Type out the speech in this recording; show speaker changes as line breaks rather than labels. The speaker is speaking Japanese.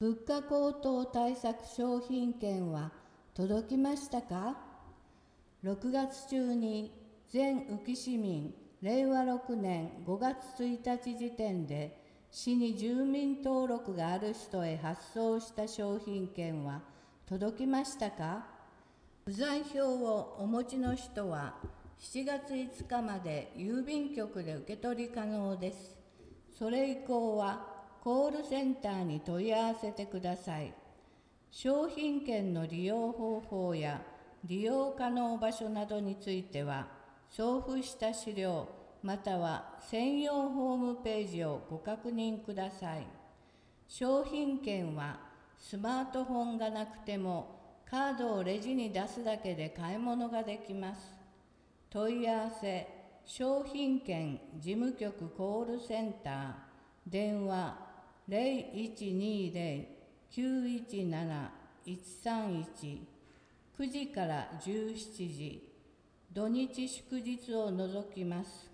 物価高騰対策商品券は届きましたか？ 6 月中に全宇城市民令和6年5月1日時点で市に住民登録がある人へ発送した商品券は届きましたか？不在票をお持ちの人は7月5日まで郵便局で受け取り可能です。それ以降はコールセンターに問い合わせてください。商品券の利用方法や利用可能場所などについては、送付した資料または専用ホームページをご確認ください。商品券はスマートフォンがなくてもカードをレジに出すだけで買い物ができます。問い合わせ商品券事務局コールセンター電話 0120-917-131 9時から17時、土日祝日を除きます。